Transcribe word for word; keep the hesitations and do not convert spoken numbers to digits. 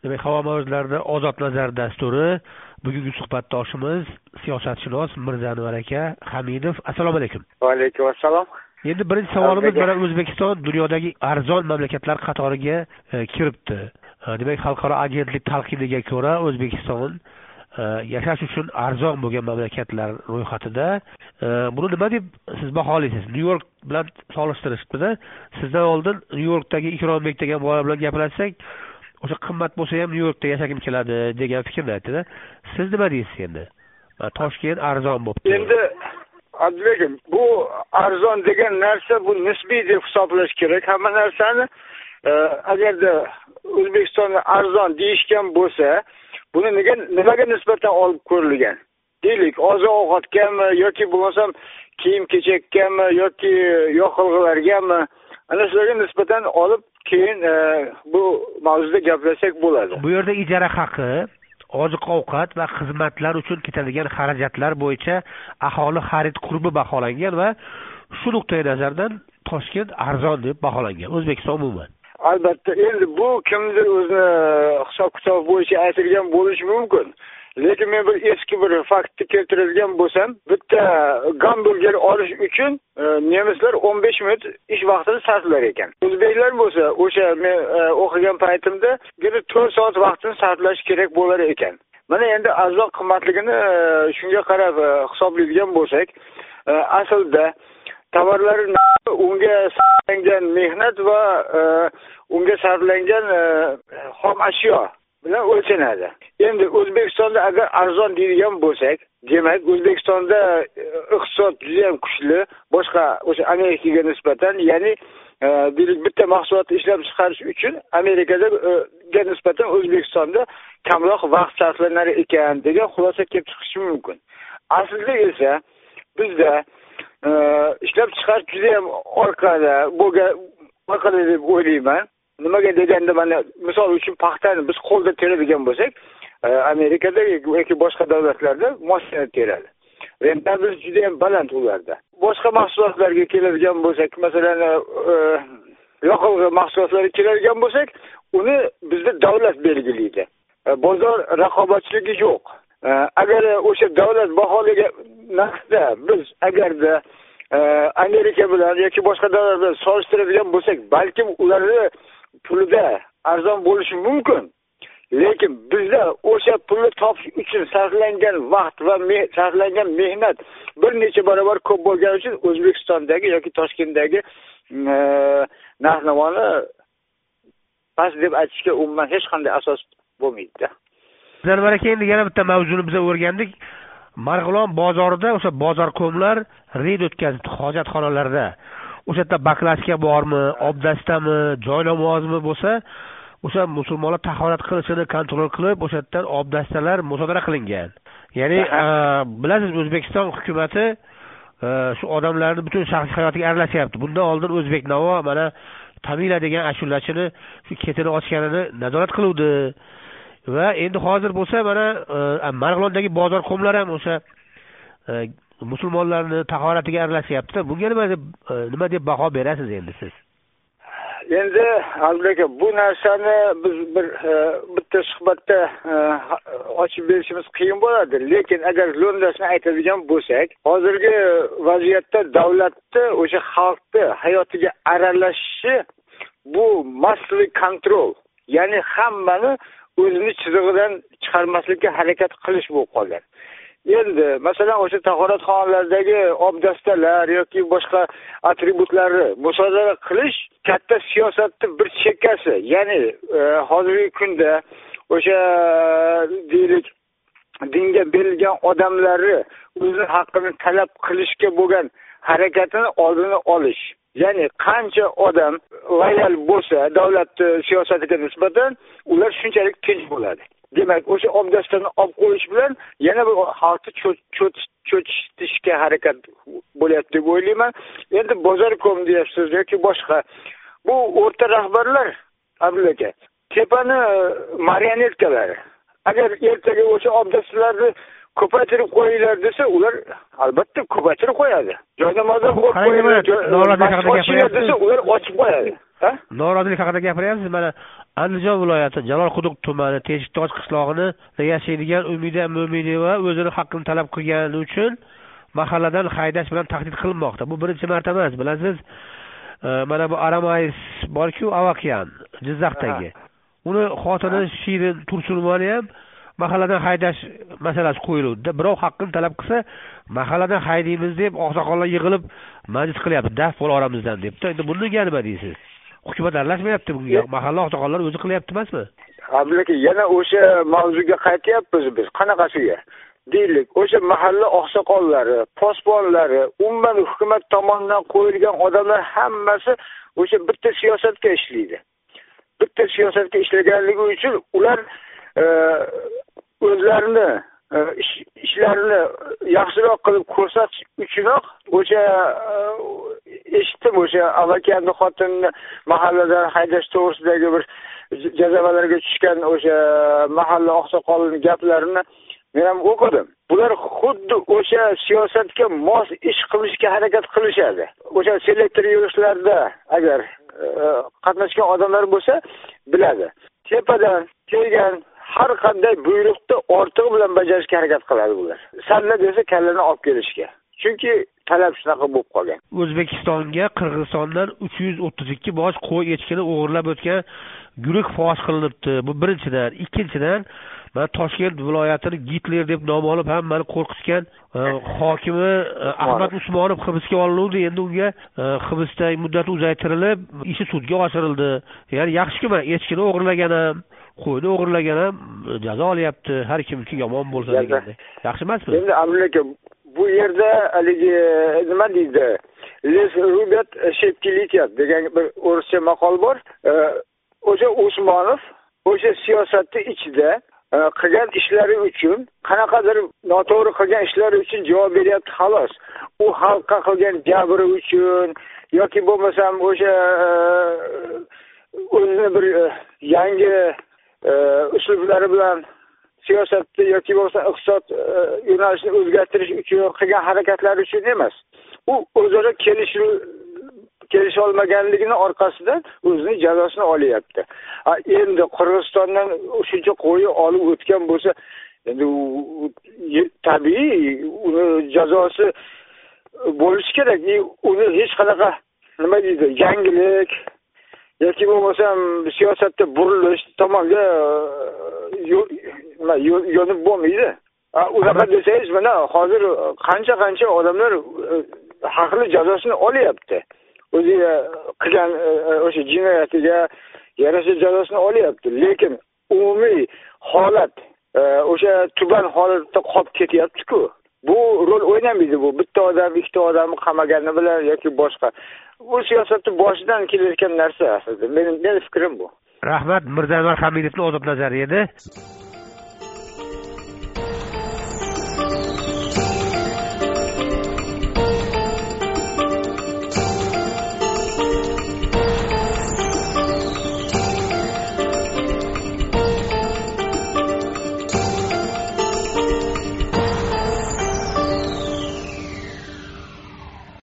Demak, havo mavzularida ozod nazar dasturi. Bugungi suhbatdoshimiz siyosatshunos Mirzanvar aka Hamidov. Assalomu alaykum. Va alaykum assalom. Endi birinchi savolimiz mana O'zbekiston dunyodagi arzon mamlakatlar qatoriga e, kiribdi. E, demak, xalqaro agentlik talqiniga ko'ra O'zbekiston e, yashash uchun arzon bo'lgan mamlakatlar ro'yxatida. E, buni nima deb siz baholaysiz? Nyu-York bilan solishtirishibdi-da. Sizdan oldin Nyu-Yorkdagi Ikrombek degan bola bilan gaplashsak, o'sha qimmat bo'lsa ham Nyu-Yorkda yashagim keladi degan fikrni aytdi-da. Siz nima deysiz endi? Toshkent arzon bo'libdi. Endi Abdulbekim, bu arzon degan narsa bu nisbiy deb hisoblash kerak. Hamma narsani agarda O'zbekistonda arzon deyishgan bo'lsa, buni nega nimaga nisbatan olib ko'rilgan? Deylik, oziq-ovqatgami yoki bo'lmasam kiyim-kechakgami yoki yoqilg'ilargami, ana shularga nisbatan olib keyin e, bu mavzuda gaplashsak bo'ladi. Bu yerda ijara haqi, oziq-ovqat va xizmatlar uchun ketadigan xarajatlar bo'yicha aholi xarid qurbi baholangan va shu nuqtai nazardan Toshkent arzon deb baholangan. O'zbekiston umuman. Albatta, endi bu kimdir o'zini hisob-kitob bo'yicha aytilgan bo'lishi mumkin. Lekin men bir eski bir faktni keltiradigan bo'lsam, bitta gamburger olish uchun e, nemislar o'n besh minut ish vaqtini sarflar ekan. O'zbeklar bo'lsa, o'sha men e, o'qigan paytimda to'rt soat vaqtini sarflash kerak bo'lar ekan. Mana endi arzon qimmatligini e, shunga qarab e, hisoblaydigan bo'lsak, e, aslida tovarlar unga sarflangan mehnat va e, unga sarflangan e, xom ashyo bilan o'lchanadi. Endi O'zbekistonda agar arzon deydigan bo'lsak, demak O'zbekistonda iqtisod juda ham kuchli, boshqa o'sha Amerikaga nisbatan, ya'ni deylik bitta mahsulotni ishlab chiqarish uchun Amerikada ga nisbatan O'zbekistonda kamroq vaqt sarflanar ekan degan xulosa kelib chiqishi mumkin. Aslida esa bizda ishlab chiqarish juda ham orqada bo'lgan, orqada deb o'ylayman. Nimaga deganda, mana misol uchun paxtani biz qo'lda teradigan bo'lsak, Amerikada yoki boshqa davlatlarda mashina teradi. Rentabellik juda ham baland ularda. Boshqa mahsulotlarga keladigan bo'lsak, masalan, yoqilg'i mahsulotlariga keladigan bo'lsak, uni bizda davlat belgilaydi. Bozor raqobatchiligi yo'q. Agar o'sha davlat baholagan narxda biz agarda Amerika bilan yoki boshqa davlatlar bilan solishtiradigan bo'lsak, balkim ularni pulida arzon bo'lishi mumkin. Lekin bizda o'sha pulni topish uchun sarflangan vaqt va me sarflangan mehnat bir necha barobar ko'p bo'lgani uchun O'zbekistondagi yoki Toshkentdagi e, narx-navoni past deb aytishga umuman hech qanday asos bo'lmaydi-da. Zarvar aka, endi yana bitta mavzuni biz o'rgandik. Marg'ilon bozorida o'sha bozorkomlar reyd o'tkazdi hojatxonalarda. O'sha yerda baklashka bormi, obdastami, joy namozmi bo'lsa, o'sha musulmonlar tahorat qilishini kontrol qilib, o'sha yerdan obdastalar musodara qilingan. Ya'ni bilasiz, O'zbekiston hukumatı shu odamlarning butun shaxsiy hayotiga aralashyapti. Bundan oldin O'zbek Navo mana Tamila degan ashulachini shu ketini ochganini nazorat qiluvdi. Va endi hozir bo'lsa mana Marg'ilondagi bozor qomlar ham o'sha musulmonlarni tahoratiga aralashyapti. Bunga nima deb nima deb baho berasiz endi siz? Endi albatta bu narsani biz bir bitta suhbatda ochib berishimiz qiyin bo'ladi. Lekin agar lo'ndasini aytadigan bo'lsak, hozirgi vaziyatda davlatni o'sha xalqni hayotiga aralashishi bu massive control, ya'ni hammani o'zini chizig'idan chiqarmaslikka harakat qilish bo'lib qolgan. Endi masalan o'sha tahoratxonalardagi obdastalar yoki boshqa atributlarni musodara qilish katta siyosatning bir chekkasi. Ya'ni e, hozirgi kunda o'sha deylik dinga berilgan odamlarni o'zini haqqini talab qilishga bo'lgan harakatini oldini olish. Ya'ni qancha odam loyal bo'lsa davlat siyosatiga nisbatan, ular shunchalik tinch bo'ladi. Demak, o'sha obdastani olib qo'yish bilan yana bir xalqni cho'chitishga harakat bo'lyapti deb o'ylayman. Endi bozorkom deyapsiz yoki boshqa. Bu o'rta rahbarlar, Abdulla, tepani marionetkalari. Agar ertaga o'sha obdastalarni ko'paytirib qo'yinglar desa, ular albatta ko'paytirib qo'yadi. Joynamozdan qo'yib qo'yadi desa, ular ochib qo'yadi. Norozilik haqida gapiryapsiz. Mana Andijon viloyati Jalolquduq tumani Teshiktosh qishlog'ida yashaydigan Umida Mo'minova o'zini haqqini talab qilgani uchun mahalladan haydash bilan tahdid qilinmoqda. Bu birinchi marta emas, bilasiz. Mana bu Aramayis bor-ku, Avakyan, Jizzaxdagi. Uni xotini Shirin Tursunovani ham mahalladan haydash masalasi qo'yildi. Birov haqqini talab qilsa, mahalladan haydaymiz deb oqsoqollar yig'ilib majlis qilyapti, daf bo'l oramizdan debdi. Endi bunga nima deysiz? Hukumat aralashmayapti bunga. Mahalla oqsoqollar o'zi qilyapti emasmi? Ablaka, yana o'sha mavzuga qaytyapmiz biz. Qanaqasiga? Deylik, o'sha mahalla oqsoqollari, posbonlari, umuman hukumat tomonidan qo'yilgan odamlar hammasi o'sha bitta siyosatga ishlaydi. Bitta siyosatga ishlaganligi uchun ular o'zlarini ishlarini yaxshiroq qilib ko'rsatish uchunoq o'sha eshitdim, o'sha Avakanning xotinini mahalladan haydash to'g'risidagi bir jazavalarga tushgan o'sha mahalla oqsoqolining gaplarini men ham o'qidim. Bular xuddi o'sha siyosatga mos ish qilishga harakat qilishadi. O'sha selektor yig'ishlarda agar qatnashgan odamlar bo'lsa, biladi. Tepadan kelgan har qanday buyruqni ortig'i bilan bajarishga harakat qiladi bular. Salla desa kallani olib kelishga. Chunki talab shunaqa bo'lib qolgan. O'zbekistonga Qirg'izistondan uch yuz o'ttiz ikki bosh qo'y echkini o'g'irlab o'tgan guruh fosh qilinibdi. Bu birinchidan. Ikkinchidan, mana Toshkent viloyatini Gitler deb nom olib hammani qo'rqitgan hokimi Ahmad Usmonov hibsga olindi. Endi unga hibsda muddati uzaytirilib, ishi sudga oshirildi. Ya'ni yaxshi-ku, echkini o'g'irlagan ham, qo'yni o'g'irlagan ham jazo olyapti. Har kimki yomon bo'lsa deganda. Yaxshi emasmi? Endi Abdullaka, bu yerda haligi nima deydi? Les Rubet Shepkilityat degan bir o'rischa maqol bor. O'sha Usmonov o'sha siyosatning ichida qilgan ishlari uchun, qanaqadir noto'g'ri qilgan ishlari uchun javob beryapti, xolos. U xalqqa qilgan jabri uchun yoki bo'lmasam o'sha o'zini bir yangi usullari bilan siyosatni yoki bo'lmasa iqtisod yo'nalishini o'zgartirish uchun qilgan harakatlari uchun emas. U o'zaro kelishib kelisha olmaganligini orqasidan o'zining jazosini olyapti. Endi Qirg'izistondan shuncha qo'yi olib o'tgan bo'lsa, endi tabiiy uni jazosi bo'lishi kerak. Uni hech qanaqa nima deydi, yangilik yoki bo'lmasam siyosatda burilish tomonga yo'nib bo'lmaydi. Unaqa desangiz, mana hozir qancha-qancha odamlar haqli jazosini olyapti. O'ziga qilgan o'sha jinoyatiga yarasha jazosini olyapti. Lekin umumiy holat o'sha tuban holatda qolib ketyapti-ku. Bu rol o'ynamaydi bu. Bitta odam, ikkita odamni qamagani bilan yoki boshqa. Bu siyosatning boshidan kelayotgan narsa aslida. Mening mening fikrim bu. Rahmat, Mirzaanvar Hamidovning ozob nazari edi.